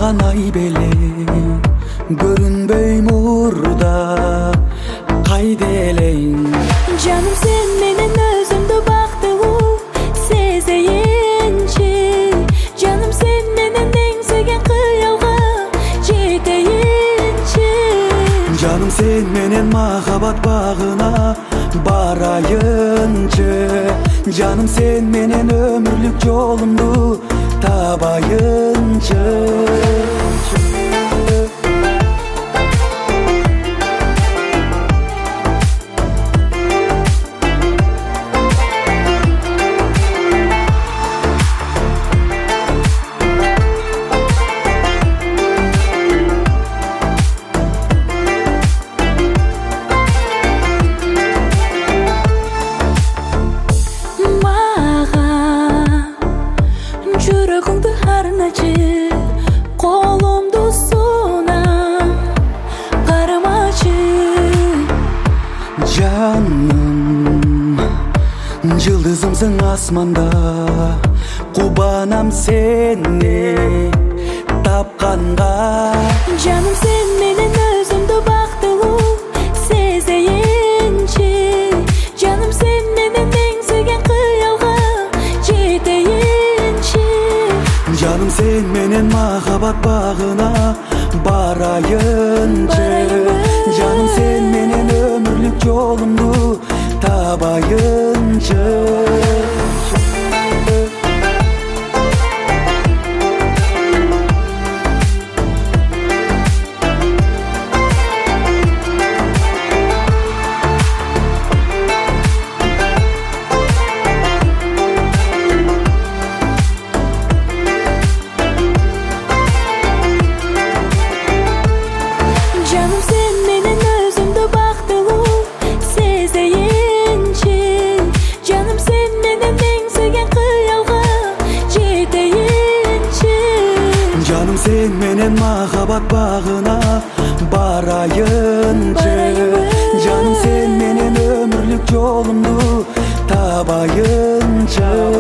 саған ай беле көрінбей мурда қайда элең Жаным sen менен өзүмдү бактылуу сезейинчи Жаным sen менен эңсеген кыялга жетейинчи Жаным sen менен махаббат багына барайынчы Жаным sen менен өмүрлүк жолумду табайынчы Жүрөгүңдү арначы колумду сунам карамачы Жаным жылдызымсың асманда кубанам сени тапканга Жаным sen менен өзүмдү бактылуу сезейинчи Жаным sen менен эңсеген кыялга жетейинчи Жаным sen менен махаббат багына барайынчы Жаным sen менен өмүрлүк жолумду табайынчы Жаным sen менен өзүмдү бактылуу сезейинчи Жаным sen менен эңсеген кыялга жетейинчи Жаным sen менен махаббат багына барайынчы Жаным sen менен өмүрлүк жолумду табайынчы